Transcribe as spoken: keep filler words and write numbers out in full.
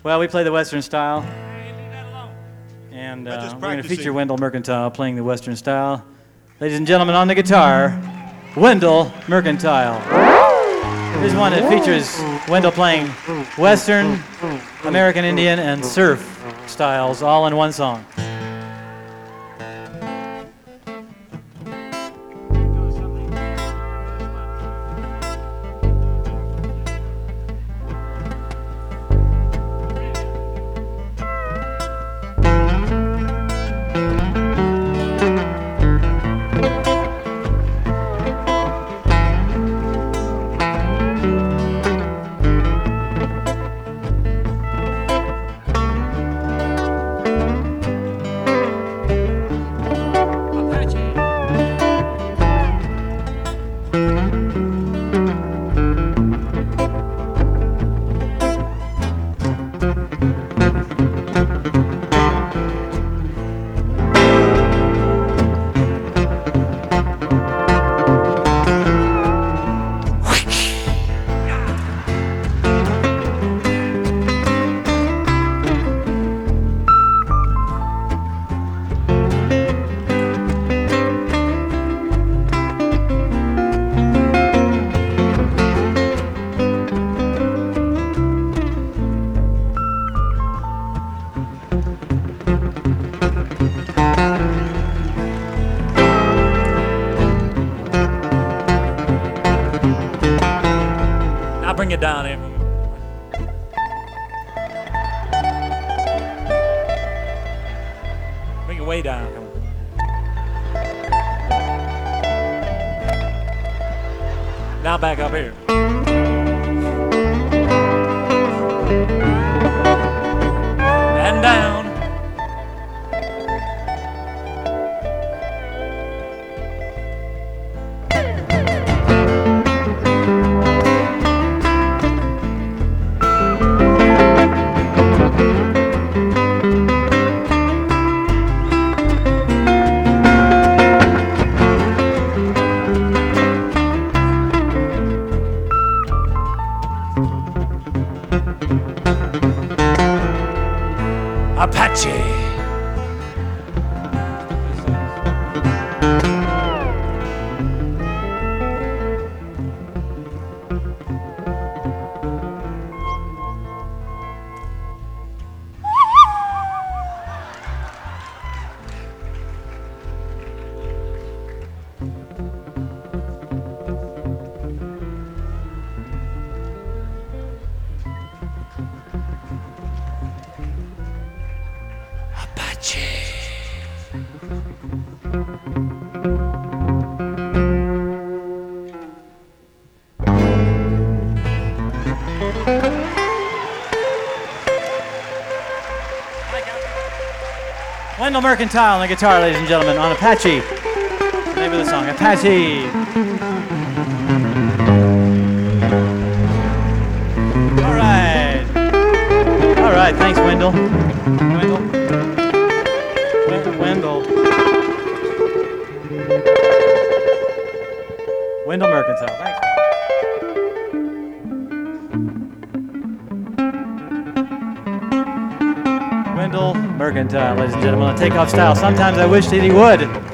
Well, we play the Western style, and uh, we're going to feature Wendell Mercantile playing the Western style. Ladies and gentlemen, on the guitar, Wendell Mercantile. Here's one that features Wendell playing Western, American Indian, and surf styles all in one song. Bring it down here. Bring it way down. Come on. Now back up here. And down. Apache. Wendell Mercantile on the guitar, ladies and gentlemen, on Apache. The name of the song, Apache. All right. All right, thanks, Wendell. Wendell. Wendell. Wendell Mercantile, thanks. Wendell Mercantile, ladies and gentlemen, on Takeoff Style. Sometimes I wish that he would.